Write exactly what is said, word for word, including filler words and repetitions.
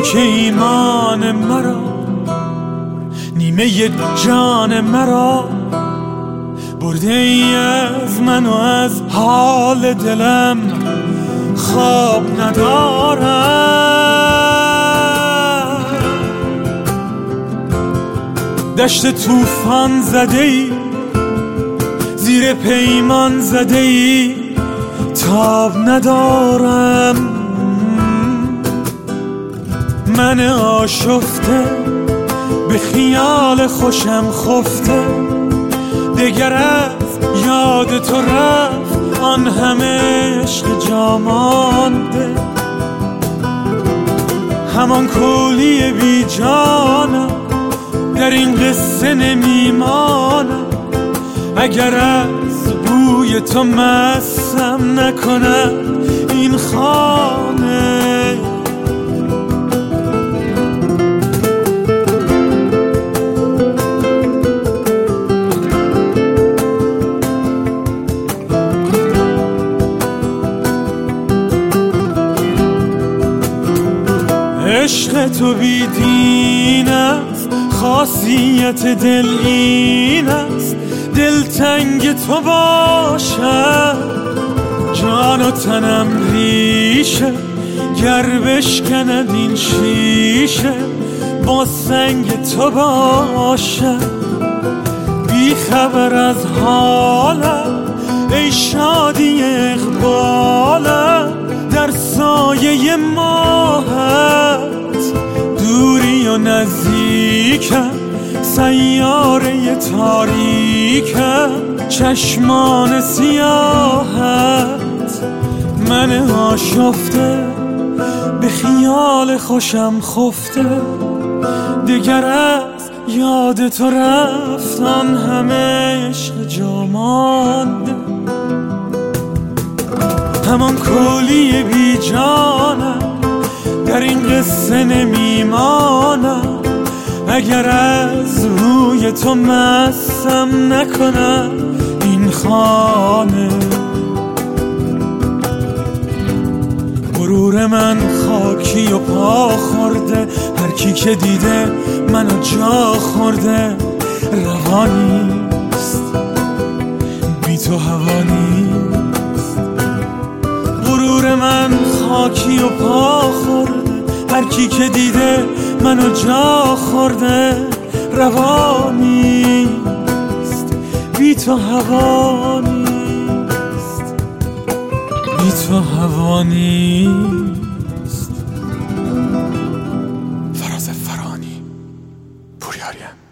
که ایمان مرا، نیمه جان مرا برده ای از من و از حال دلم خواب ندارم. دشت طوفان زده ای، زیر پیمان زده ای، تاب ندارم. من آشفته به خیال خوشم خفته، دگر از یاد تو رفت آن همه عشق جا مانده. همان کولی بی جانم در این قصه نمیمانم، اگر از بوی تو مسم نکنم این خانه. عشق تو بی دین است، خاصیت دل این است، دلتنگ تو باشم. جان و تنم ریشه گر بشکند این شیشه، با سنگ تو باشم. بی خبر از حالم ای شادی اقبالم، در سایه ماهت دوری و نزدیکم، سیاره تاریکم، چشمان سیاهت. من آشفته به خیال خوشم خفته، دگر از یاد تو رفت آن همه عشق جا مانده. همان کولی بی جانم در این قصه نمیمانم، اگر از روی تو مسم نکنم این خانه. غرور من خاکی و پا خورده، هر کی که دیده منو جا خورده. روانیست بی تو هوانیست، غرور من خاکی و پا خورده، هر کی که دیده منو جا خورده. روانیست بی تو هوانیست، بی تو هوانیست. فراز فرانی، پوریاریم.